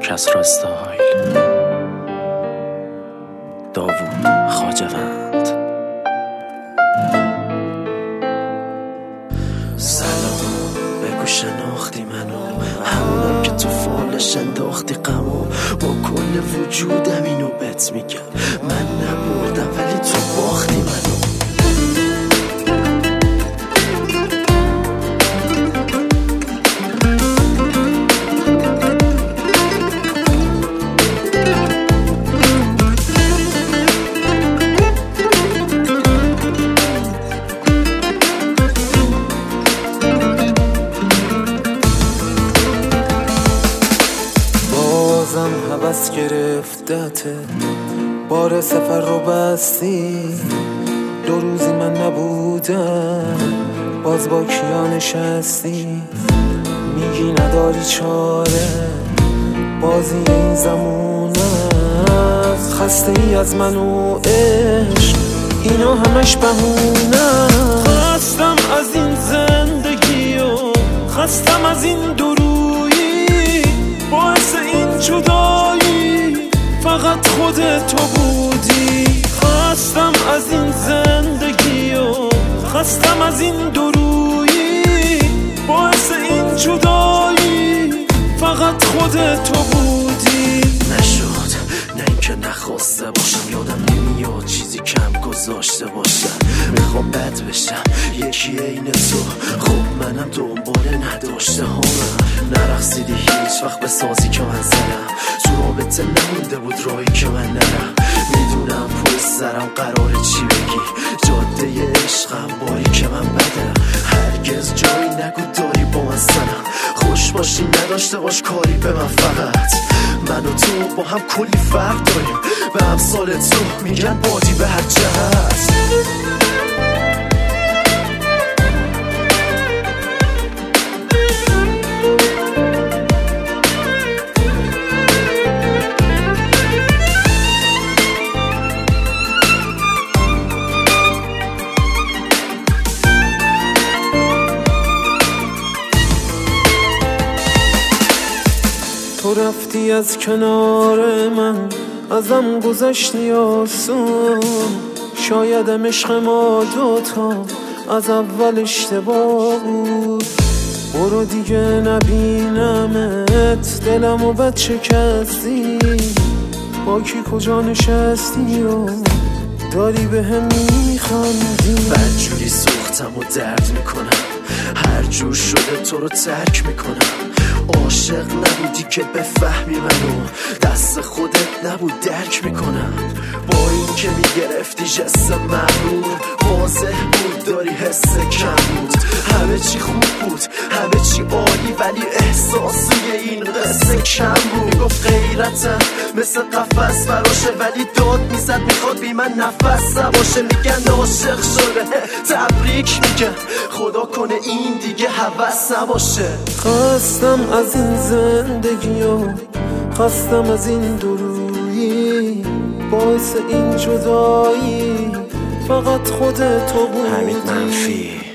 کسرا استایل، داوود خواجوند. سلام، بگو شناختی منو، همونم که تو فالش انداختی غمو. با کل وجودم اینو بهت میگم، من نبردم ولی تو باختی منو. هوس گرفتته، بار سفر رو بستی. 2 روزی من نبودم، باز با کیا نشستی. میگی نداری چاره، بازی این زمون است. خسته ای از من و عشق، اینا همش بهونه. خستم از این زندگی و خستم از این درویی، باعث این جدایی فقط خودت تو بودی. خستم از این زندگی و خستم از این درویی، باعث این جدایی فقط خودت تو بودی. نشد، نه اینکه نخواسته باشم، یادم نمیاد چیزی کم گذاشته باشم. میخوام بد بشم یکی عین تو، خب منم دنبال نداشته هامم. نرقصیدی هیچ وقت به سازی که من زدم، تو رابطه نمونده بود راهی که من نرم. میدونم پشت سرم قراره چی بگی، جاده عشقم باری که من بدم. هرگز جایی نگو داری با من سنم، خوش باشی نداشته باش کاری به من. فقط من و تو با هم کلی فرق داریم، به امثال تو میگن بادی به هر جهت. تو رفتی از کنار من، ازم گذشتی آسون. شایدم عشق ما دوتا از اول اشتباه بود. برو دیگه نبینمت، دلمو بد شکستی. با کی کجا نشستی و داری به هم میخندی. بدجوری سوختم و درد میکنم، هر جور شده تو رو ترک میکنم. عاشق نبودی که بفهمی منو، دست خودت نبود درک میکنم. با این که میگرفتی جست مغرور، واضح بود داری حس کم بود. همه چی خوب بود، همه چی عالی، ولی احساسوی این قصه کم بود. میگفت غیرتم مثل قفس فراشه، ولی داد میزد میخواد بی من نفس نباشه. میگن عاشق شده، تبریک میگن، خدا کنه این دیگه هوس نباشه. خستم از این زندگی و خستم از این درویی، باعث این جدایی فقط خودت تو بودی. حمید منفی.